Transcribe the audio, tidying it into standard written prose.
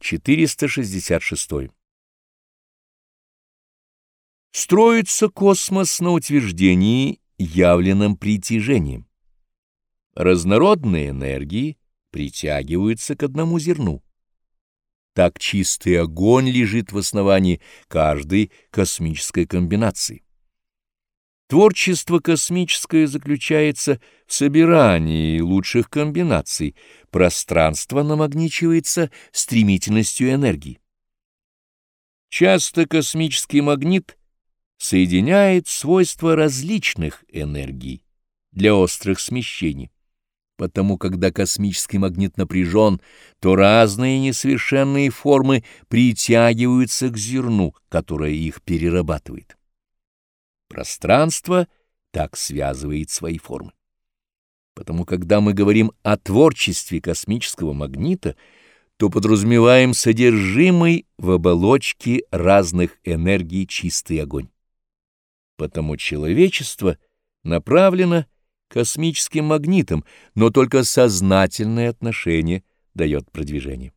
466. Строится космос на утверждении явленным притяжением. Разнородные энергии притягиваются к одному зерну. Так чистый огонь лежит в основании каждой космической комбинации. Творчество космическое заключается в собирании лучших комбинаций, пространство намагничивается стремительностью энергии. Часто космический магнит соединяет свойства различных энергий для острых смещений. Потому, когда космический магнит напряжен, то разные несовершенные формы притягиваются к зерну, которое их перерабатывает. Пространство так связывает свои формы. Потому, когда мы говорим о творчестве космического магнита, то подразумеваем содержимый в оболочке разных энергий чистый огонь. Потому человечество направлено космическим магнитом, но только сознательное отношение дает продвижение.